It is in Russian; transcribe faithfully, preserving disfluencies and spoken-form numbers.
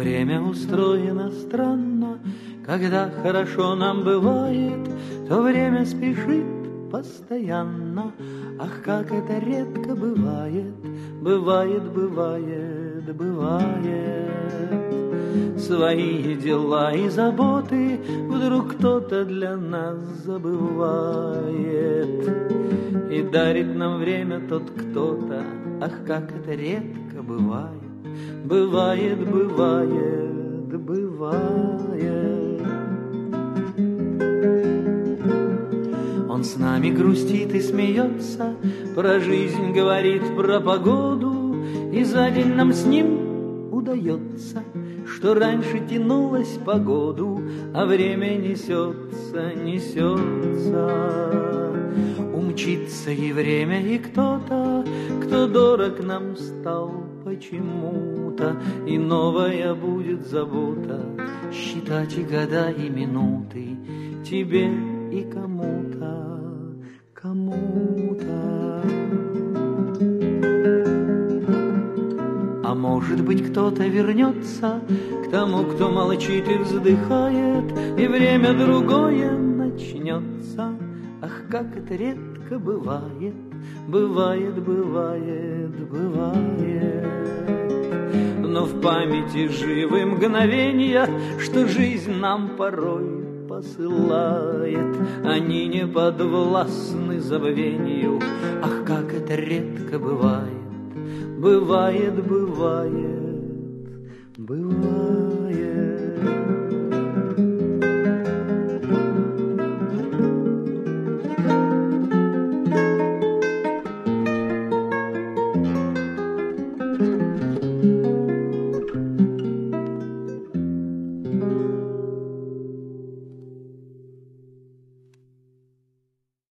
время устроено странно. Когда хорошо нам бывает, то время спешит постоянно. Ах, как это редко бывает, бывает, бывает, бывает. Свои дела и заботы вдруг кто-то для нас забывает. И дарит нам время тот кто-то, ах, как это редко бывает. Бывает, бывает, бывает. Он с нами грустит и смеется, про жизнь говорит, про погоду. И за день нам с ним удается, что раньше тянулось по году, а время несется, несется. Умчится и время, и кто-то, кто дорог нам стал почему-то, и новая будет забота считать и года, и минуты тебе и кому-то, кому-то. А может быть, кто-то вернется к тому, кто молчит и вздыхает, и время другое начнется. Ах, как это редко бывает, бывает, бывает, бывает. Но в памяти живы мгновения, что жизнь нам порой посылает. Они не подвластны забвению. Ах, как это редко бывает, бывает, бывает, бывает. Thank you.